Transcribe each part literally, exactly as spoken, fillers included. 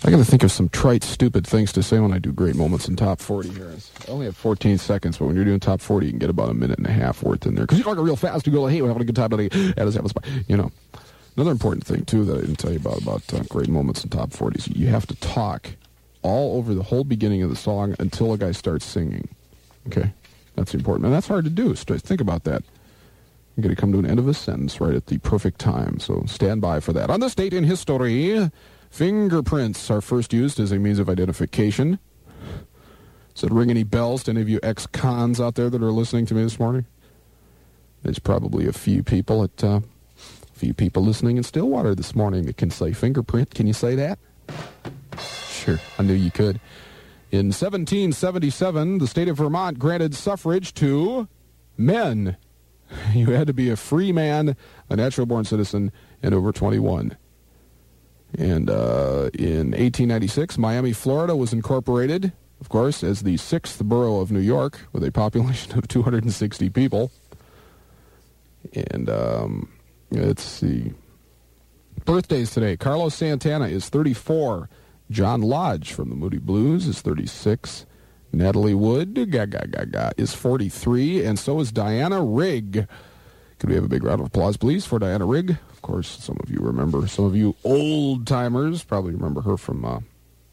I got to think of some trite, stupid things to say when I do great moments in top forty here. I only have fourteen seconds, but when you're doing top forty, you can get about a minute and a half worth in there. Because you talk real fast, you go like, hey, we're having a good time today. Yeah, let's have a spot. You know. Another important thing, too, that I didn't tell you about, about uh, great moments in top forty is you have to talk all over the whole beginning of the song until a guy starts singing. Okay? That's important. And that's hard to do. So think about that. You're going to come to an end of a sentence right at the perfect time. So stand by for that. On this date in history, fingerprints are first used as a means of identification. Does it ring any bells to any of you ex-cons out there that are listening to me this morning? There's probably a few people at... Uh, few people listening in Stillwater this morning that can say fingerprint. Can you say that? Sure, I knew you could. In seventeen seventy-seven, the state of Vermont granted suffrage to men. You had to be a free man, a natural-born citizen, and over twenty-one. And uh, in eighteen ninety-six, Miami, Florida was incorporated, of course, as the sixth borough of New York with a population of two hundred sixty people. And... Um, Let's see. Birthdays today. Carlos Santana is thirty-four. John Lodge from the Moody Blues is thirty-six. Natalie Wood ga, ga, ga, ga, is forty-three. And so is Diana Rigg. Could we have a big round of applause, please, for Diana Rigg? Of course, some of you remember. Some of you old-timers probably remember her from... Uh,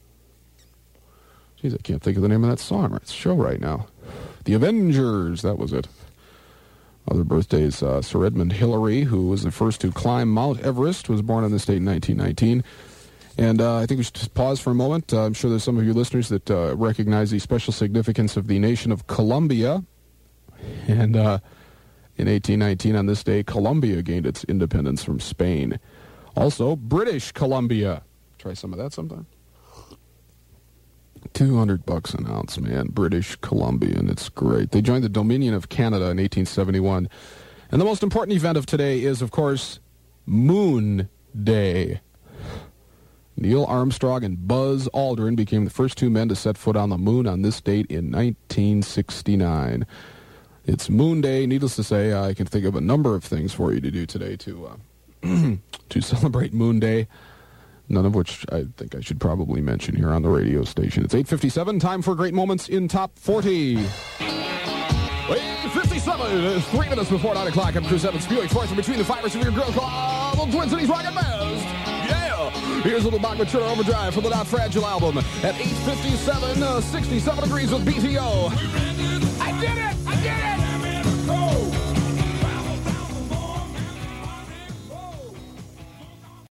geez, I can't think of the name of that song. It's a show right now. The Avengers. That was it. Other birthdays, uh, Sir Edmund Hillary, who was the first to climb Mount Everest, was born on this date in nineteen nineteen. And uh, I think we should just pause for a moment. Uh, I'm sure there's some of you listeners that uh, recognize the special significance of the nation of Colombia. And uh, in eighteen nineteen, on this day, Colombia gained its independence from Spain. Also, British Columbia. Try some of that sometime. two hundred bucks an ounce, man. British Columbian. It's great. They joined the Dominion of Canada in eighteen seventy-one. And the most important event of today is, of course, Moon Day. Neil Armstrong and Buzz Aldrin became the first two men to set foot on the moon on this date in nineteen sixty-nine. It's Moon Day. Needless to say, I can think of a number of things for you to do today to uh, to celebrate Moon Day. None of which I think I should probably mention here on the radio station. It's eight fifty-seven, time for Great Moments in Top forty. eight fifty-seven, it's three minutes before nine o'clock. I'm Chris Evans, spewing forth between the fibers of your Girl Club of Twin Cities Rock and Best. Yeah! Here's a little Bach Mature Overdrive from the Not Fragile album at eight fifty-seven, uh, sixty-seven degrees with B T O. I did it! I did it!